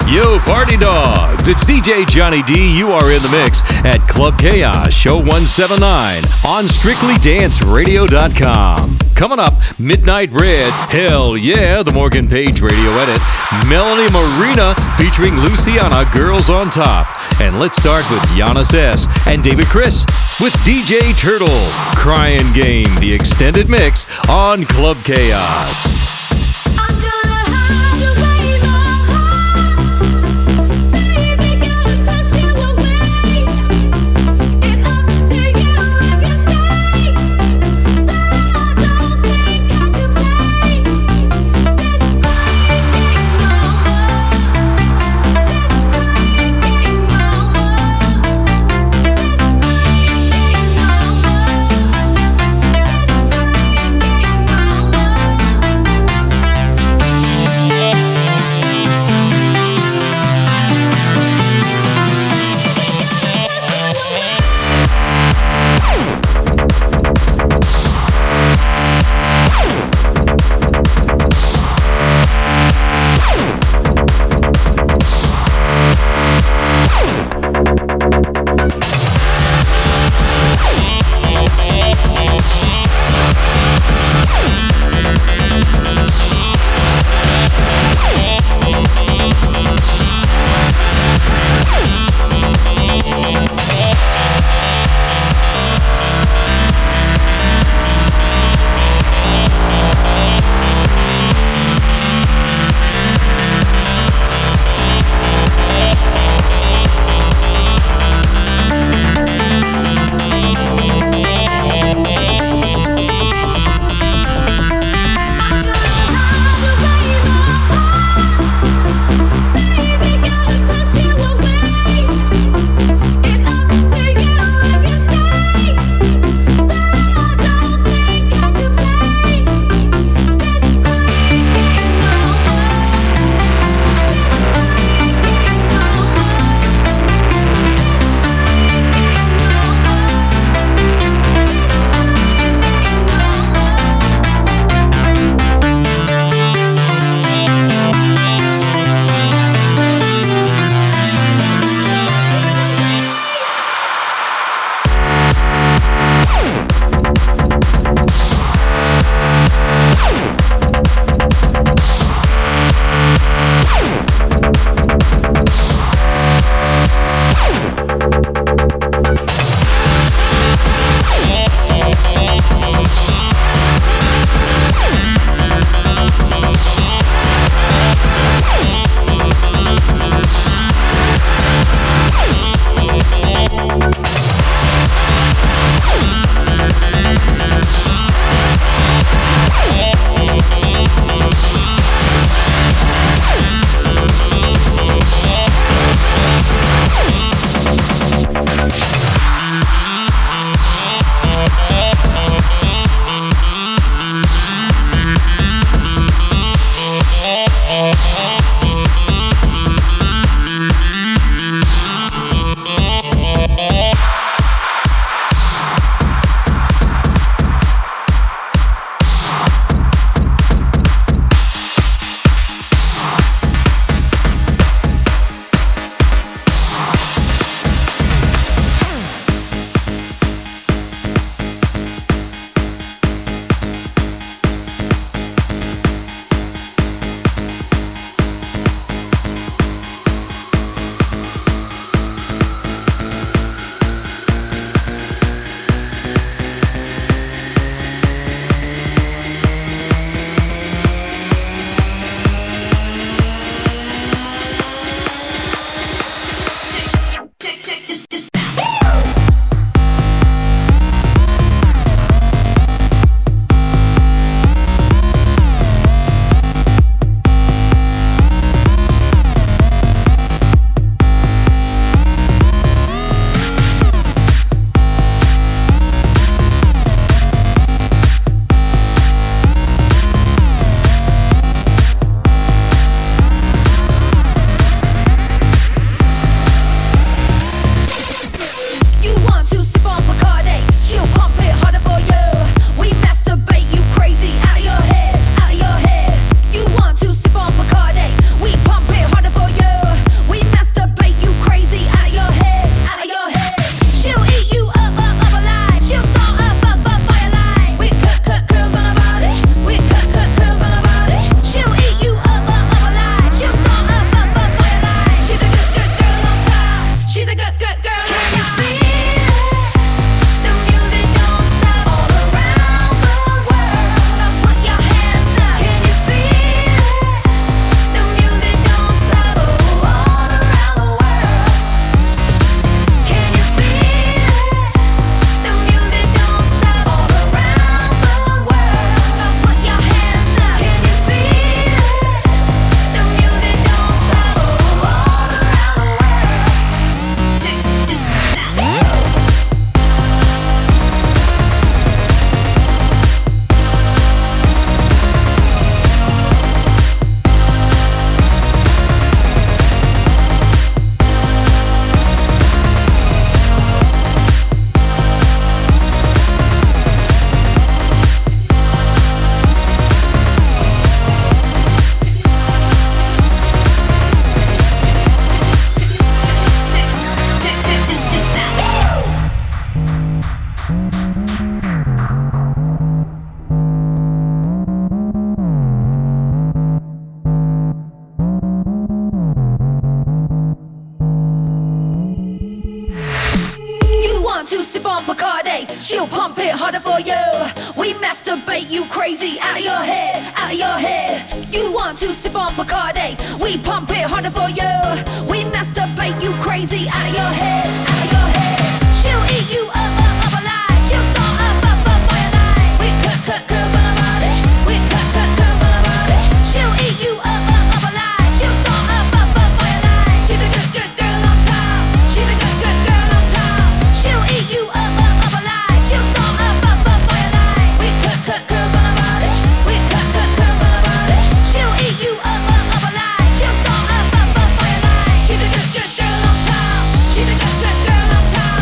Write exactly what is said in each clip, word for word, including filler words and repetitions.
Yo, party dogs, it's D J Johnny D. You are in the mix at Club Chaos, Show one seventy-nine on strictly dance radio dot com. Coming up, Midnight Red, Hell Yeah, the Morgan Page radio edit, Melanie Marina featuring Luciana, Girls on Top. And let's start with Giannis S. and David Chris with D J Turtle, Crying Game, the extended mix on Club Chaos. We'll be right back. to sip on Bacardi, she'll pump it harder for you. We masturbate you crazy, out of your head, out of your head. You want to sip on Bacardi, we pump it harder for you. We masturbate you crazy, out of your head, out of your head. She'll eat you up, up, up alive. She'll start up, up, up by your life. We cut, cut curves on her body. We cut, cut curves on her body. She'll eat you up, up, up alive. She'll start up, up, up by your life. She's a good, good girl on top. She's a good, good girl on top. She'll eat you up, up, up alive. She'll start up, up, up by your life. We cut, cut curves on her body. We cut, cut curves on her body. She'll eat you up, up, up alive. She'll start up, up, up by your life. She's a good, good girl on top. She's a good, good girl on top.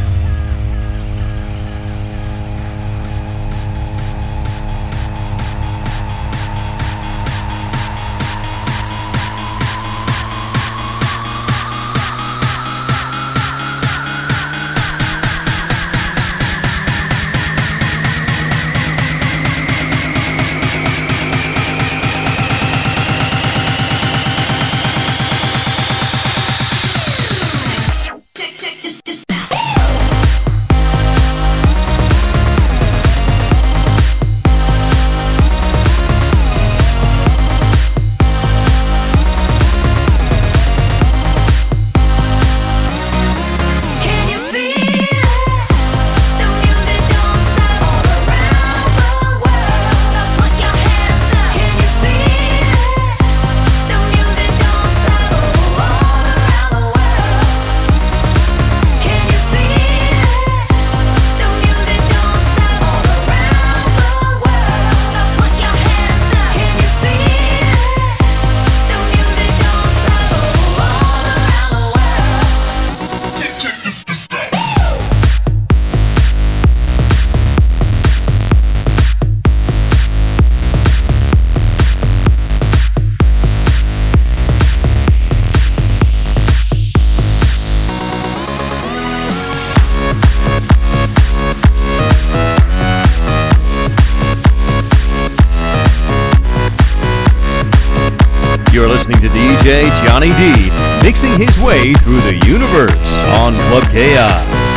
You're listening to D J Johnny D, mixing his way through the universe on Club Chaos.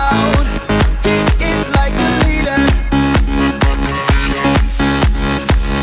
Like a leader.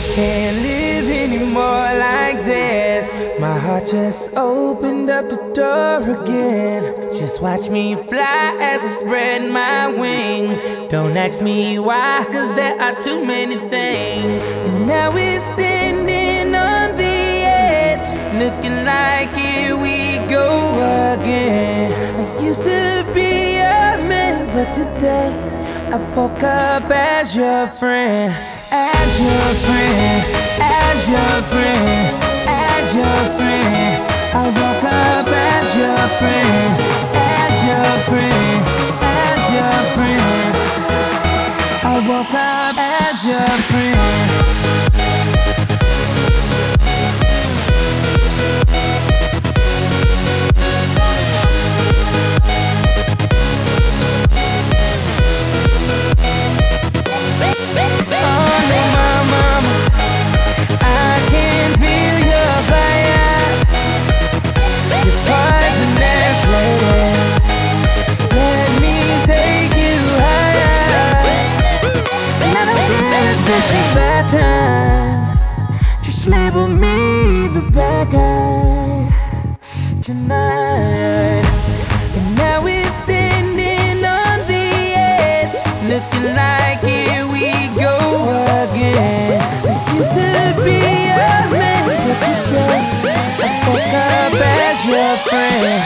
just can't live anymore like this. My heart just opened up the door again. Just watch me fly as I spread my wings. Don't ask me why, cause there are too many things. And now we're standing on the edge, looking like here we go again. I used to be a man, but today I woke up as your friend. As your friend, as your friend, as your friend. I woke up as your friend, as your friend, as your friend. I woke up as your friend. This is bad time. Just label me the bad guy tonight. And now we're standing on the edge, looking like here we go again. I used to be a man, but today I woke up as your friend.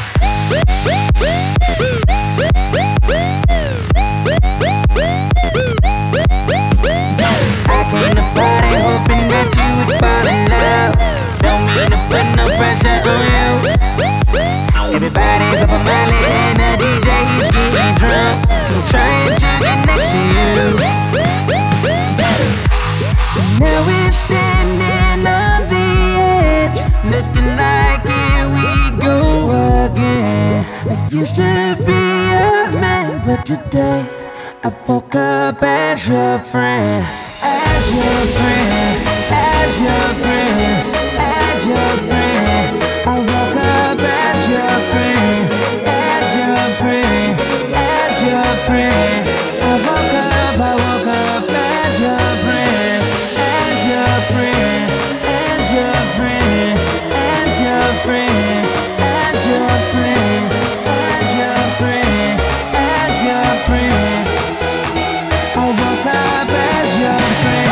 Came to party hoping that you would fall in love. Don't mean to put no pressure on you. Everybody's up on my lid and the D J is getting drunk. I'm trying to get next to you. And now we're standing on the edge, looking like here we go again. I used to be a man, but today I woke up as your friend. As your friend, as your friend, as your friend. I woke up as your friend, as your friend, as your friend. I woke up, I woke up as your friend, as your friend, as your friend, as your friend, as your friend, as your friend, as your friend. I woke up as your friend.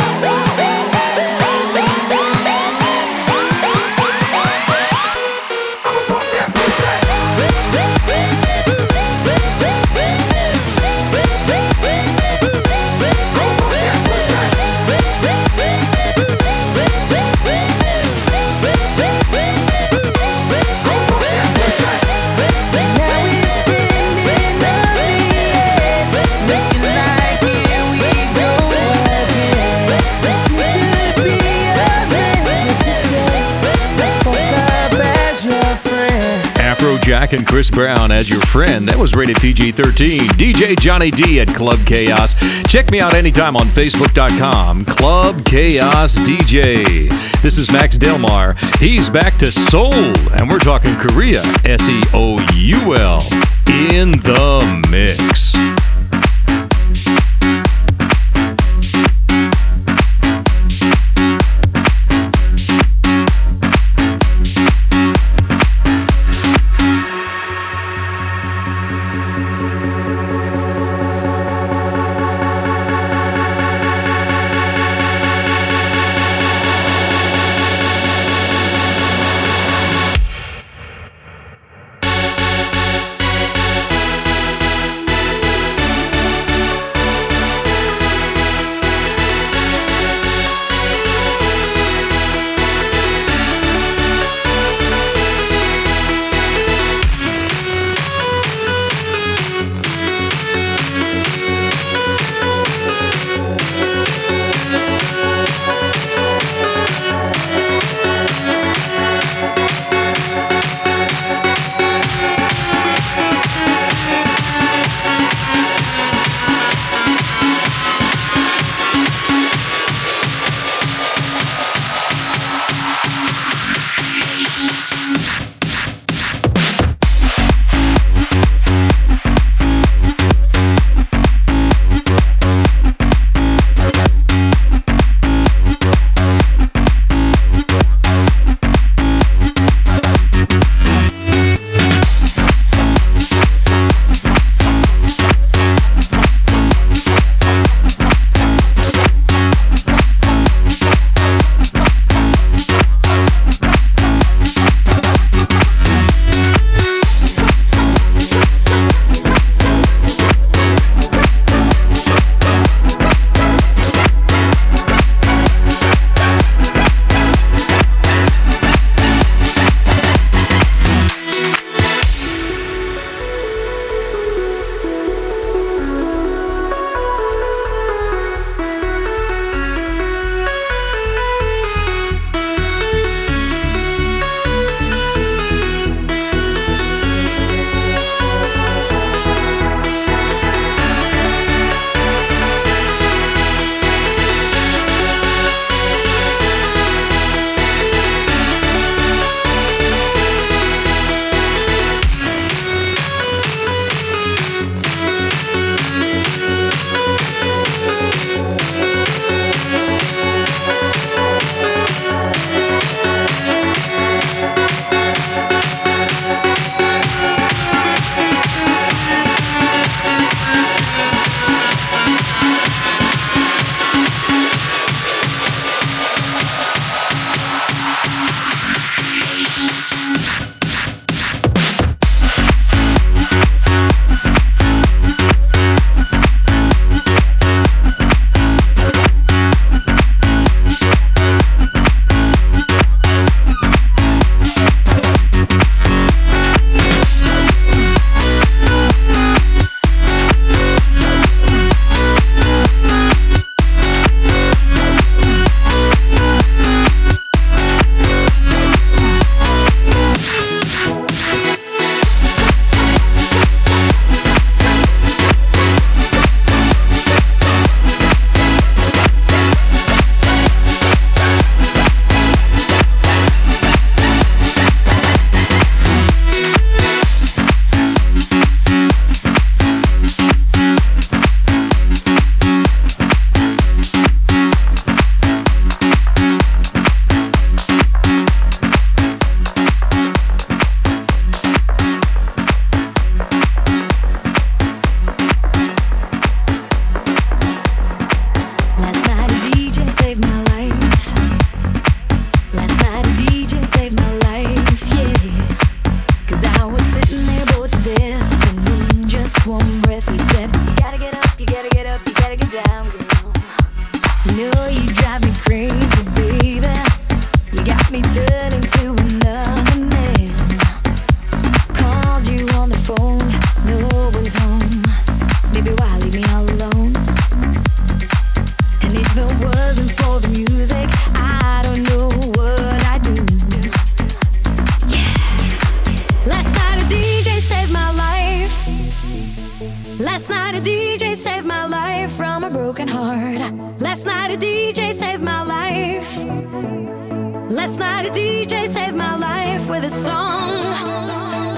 Jack and Chris Brown as your friend. That was rated P G thirteen. D J Johnny D at Club Chaos. Check me out anytime on Facebook dot com. Club Chaos D J. This is Max Delmar. He's back to Seoul, and we're talking Korea. S E O U L. In the mix. Last night a D J saved my life from a broken heart. Last night a D J saved my life. Last night a D J saved my life with a song.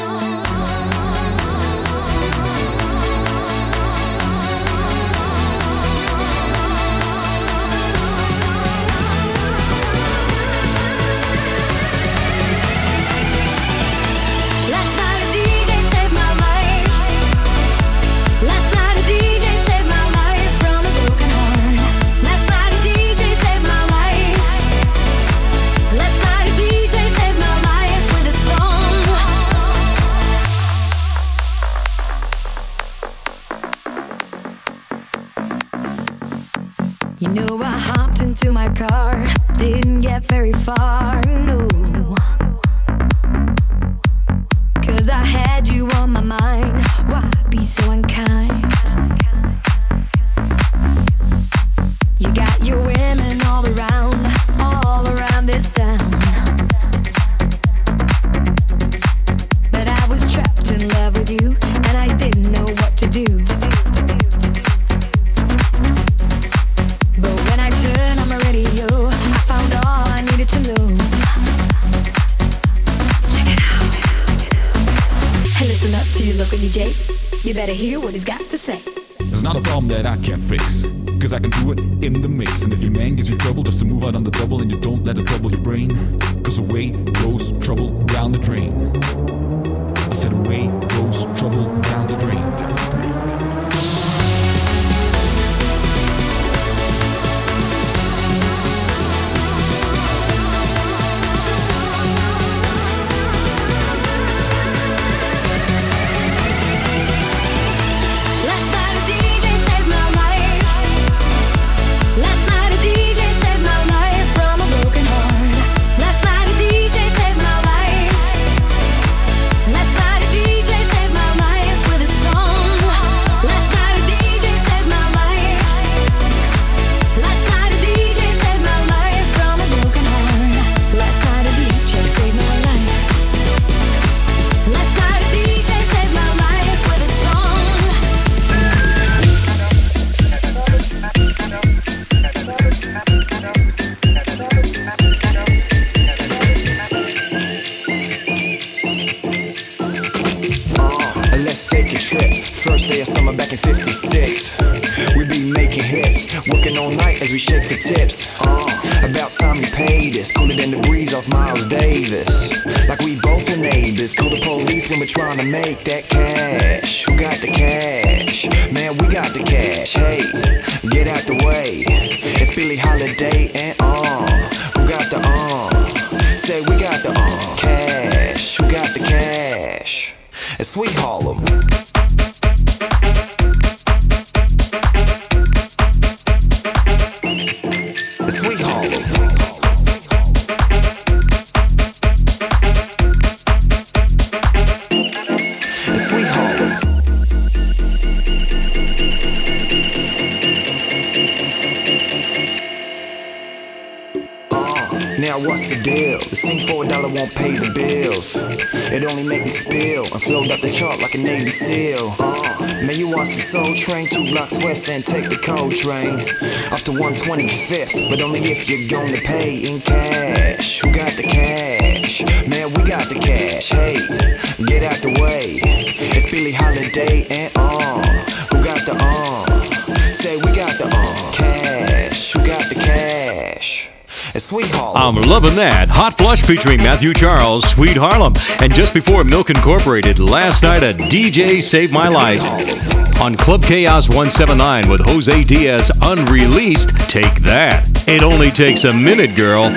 You know I hopped into my car, didn't get very far, no. Cause I had you on my mind, why be so unkind? You got your women all around, all around this town. But I was trapped in love with you, and I didn't know what to do. Local D J, you better hear what he's got to say. It's not a problem that I can't fix, cause I can do it in the mix. And if your man gives you trouble just to move out on the double, and you don't let it trouble your brain, cause away goes trouble down the drain. I said away goes trouble down the drain, down the drain, down the drain. As we shake the tips, uh, about time you paid us. Cooler than the breeze off Miles Davis. Like we both the neighbors. Call the police when we're trying to make that cash. Who got the cash? Man, we got the cash. Hey, get out the way. It's Billie Holiday and uh, who got the uh? Say we got the uh, cash. Who got the cash? It's Sweet Harlem. Sweet Harlem. Sweet Harlem. Uh, now what's the deal? The sing for a dollar won't pay the bills. It only make me spill and float up the chart like a Navy SEAL. Uh, man, you want some Soul Train, two blocks west and take the cold train up to one twenty-fifth, but only if you're gonna pay in cash. Who got the cash? Man, we got the cash. Hey, get out the way. It's Billie Holiday and uh, who got the uh? Say we got the uh, cash. Who got the cash? It's Sweet Harlem. I'm loving that. Hot Flush featuring Matthew Charles, Sweet Harlem. And just before Milk Incorporated, last night a D J saved my life. On Club Chaos one seventy-nine with Jose Diaz, unreleased, Take That. It only takes a minute, girl.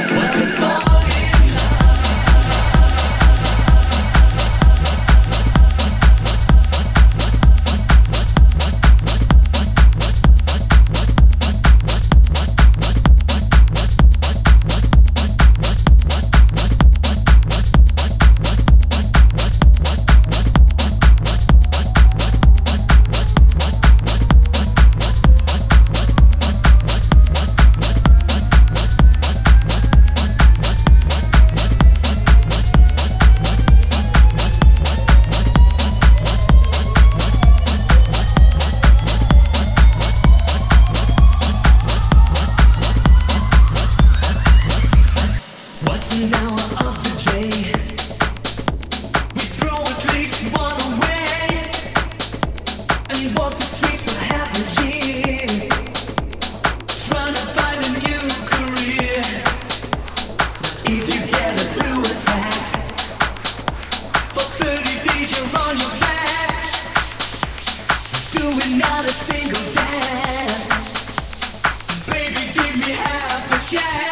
not a single dance. Baby, give me half a chance.